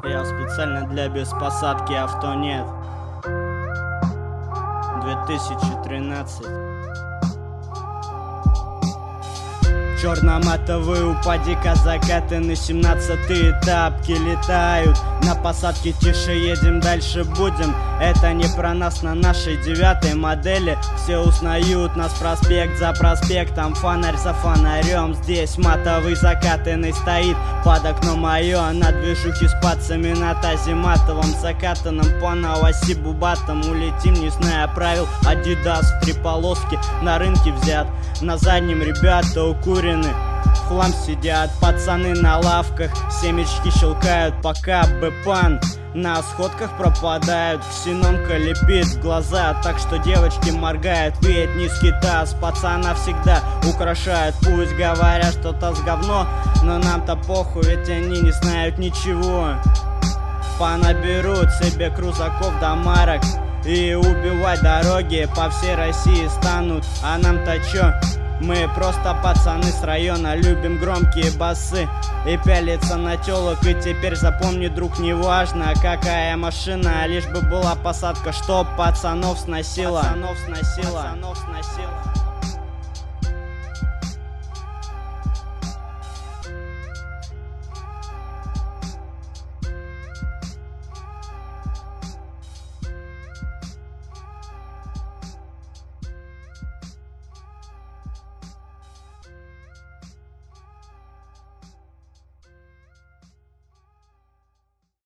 Я специально для беспосадки авто нет. 2013. Черно-матовые упади-ка закатаны, 17-е тапки летают. На посадке тише едем, дальше будем. Это не про нас на нашей 9-й модели. Все узнают нас проспект за проспектом, фонарь за фонарем. Здесь матовый закатанный стоит под окном мое. На движухе с пацами на тазе матовом, закатанном по новоси бубатом. Улетим, не зная правил, Адидас в 3 полоски на рынке взят. На заднем ребята укурены, в хлам сидят пацаны на лавках, семечки щелкают, пока бэпан на сходках пропадают. Ксенонка лепит в глаза, так что девочки моргают. Ведь низкий таз пацана всегда украшает. Пусть говорят, что таз говно, но нам-то похуй, ведь они не знают ничего. Понаберут себе крузаков до марок и убивать дороги по всей России станут. А нам-то чё? Мы просто пацаны с района, любим громкие басы и пялиться на тёлок. И теперь запомни, друг, неважно какая машина, лишь бы была посадка, чтоб пацанов сносила.